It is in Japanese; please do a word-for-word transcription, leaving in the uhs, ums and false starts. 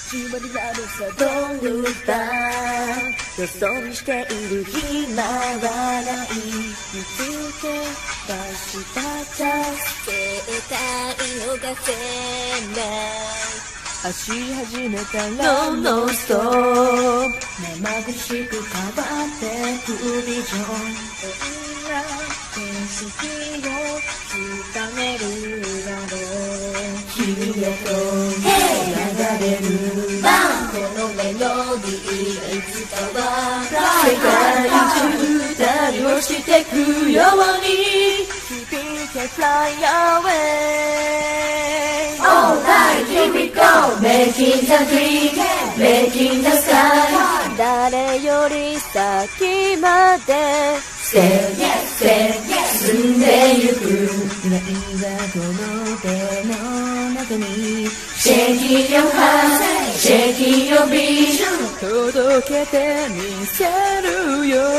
始まりなのさドルバーよそ見している暇はない見つけ出したチャンス絶対逃せない走り始めたらノンストップ目まぐるしく変わってくビジョンみんな景色をつめるだろう君へと流れるバンこのメロディーがいつかは世界中二人をしてくように Keep it fly away Alright, here we go Making the dream Making the sky 誰より先まで Say yes, say yes 進んでゆく未来はこの手の中に Shaking your heart Shaking your vision 届けてみせるよ